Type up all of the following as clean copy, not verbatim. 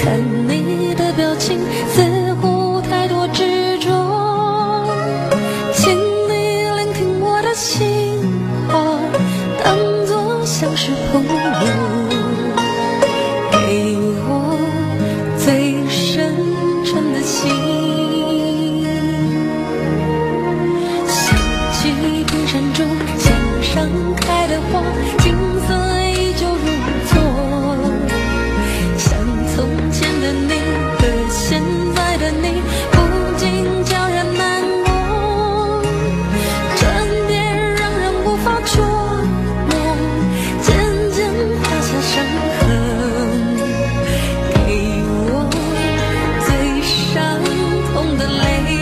看你的表情似乎太多执着，请你聆听我的心话，当作像是朋友，给我最深沉的心。想起冰山中墙上开的花，景色依旧如昨，像从前的你和现在的你不禁叫人难过，转变让人无法捉摸，渐渐画下伤痕，给我最伤痛的泪。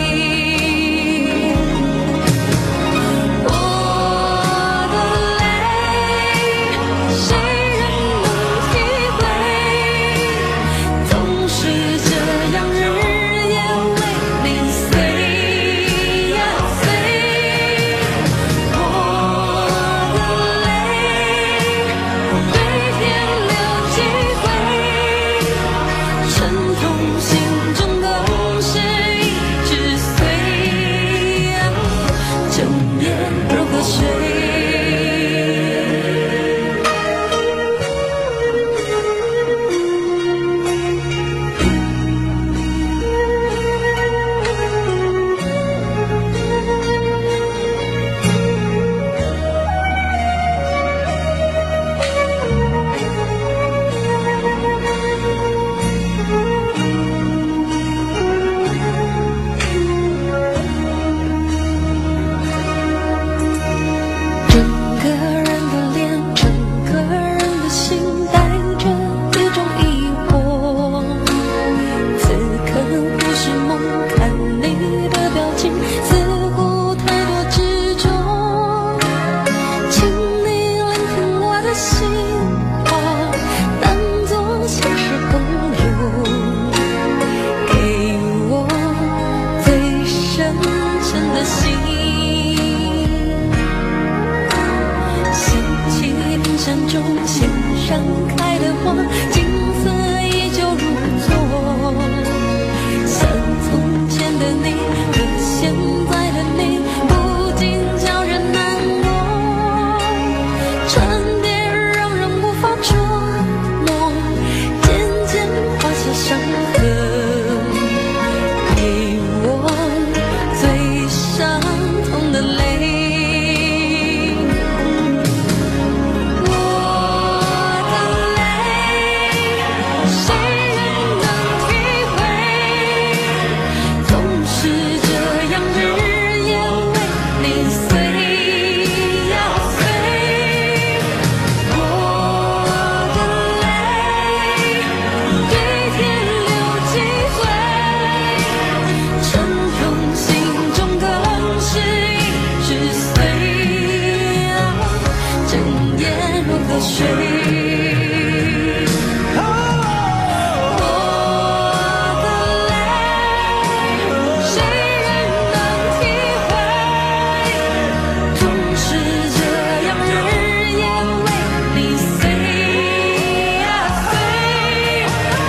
线上开的花，景色依旧如昨，像从前的你和现在的你不禁叫人难过，转变让人无法捉摸，渐渐画下伤痕，给我最伤痛的泪。水，我的泪，谁人能体会？总是这样，日夜为你碎呀碎。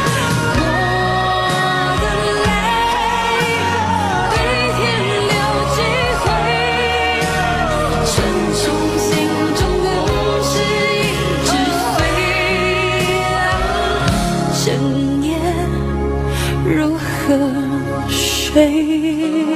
我的泪，对天留几回，沉重心中的是。深夜如何睡？